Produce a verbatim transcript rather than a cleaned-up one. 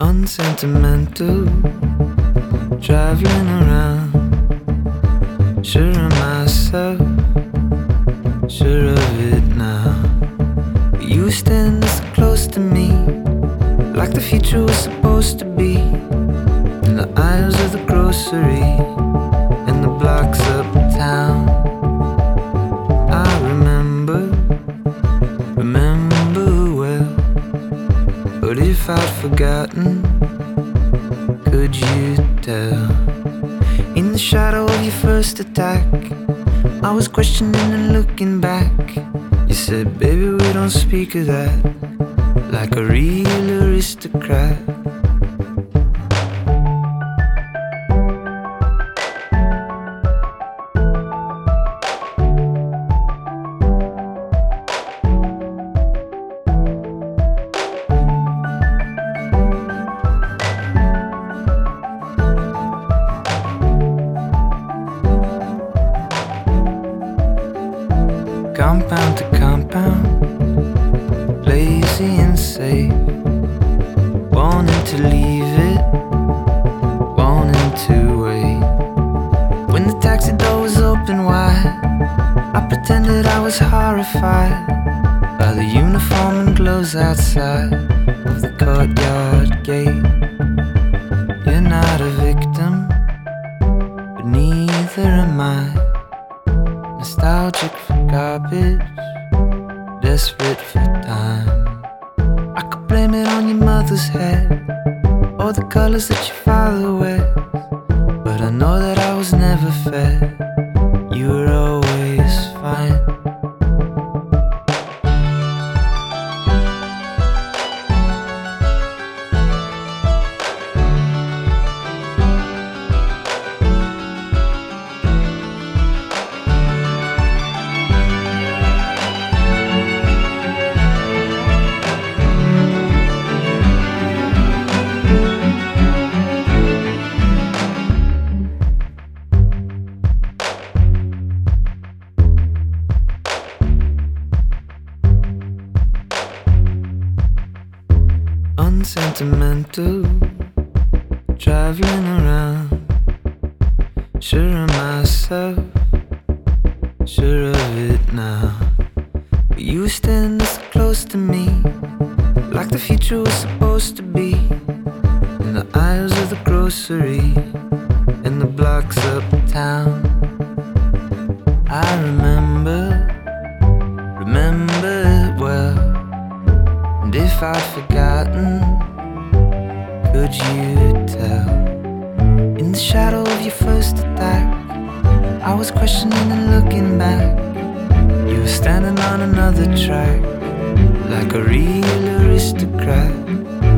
unsentimental, traveling around, sure of myself, sure of it now. You were standing so close to me, like the future was supposed to be, in the aisles of the grocery, in the blocks uptown. I remember, remember well, but if I'd forgotten, could you tell? In the shadow of your first attack, I was questioning and looking back. You said, baby, we don't speak of that, like a real aristocrat. Compound to compound, lazy and safe, wanting to leave it, wanting to wait. When the taxi door was open wide, I pretended I was horrified by the uniform and gloves outside of the courtyard gate. You're not a victim, but neither am I. Nostalgic for garbage, desperate for time. I could blame it on your mother's head, or the colors that your father wears, but I know that I was never fed. You were always fine. Unsentimental, traveling around, sure of myself, sure of it now. But you were standing so close to me, like the future was supposed to be, in the aisles of the grocery, in the blocks uptown. I remember, remember it well, and if I'd forgotten, could you tell? In the shadow of your first attack, I was questioning and looking back. You were standing on another track, like a real aristocrat.